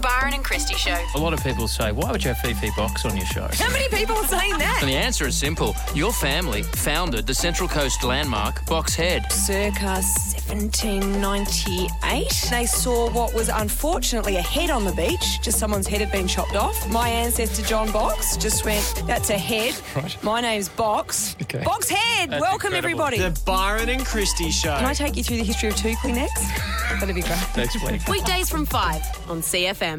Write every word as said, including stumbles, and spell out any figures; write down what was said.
Byron and Christy Show. A lot of people say, why would you have Fifi Box on your show? How many people are saying that? And the answer is simple. Your family founded the Central Coast landmark Box Head. Circa seventeen ninety-eight, they saw what was unfortunately a head on the beach. Just someone's head had been chopped off. My ancestor, John Box, just went, that's a head. Right. My name's Box. Okay. Box Head. That's Welcome, incredible. everybody. The Byron and Christy Show. Can I take you through the history of two Kleenex? That'd be great. Next week. Weekdays from five on C F M.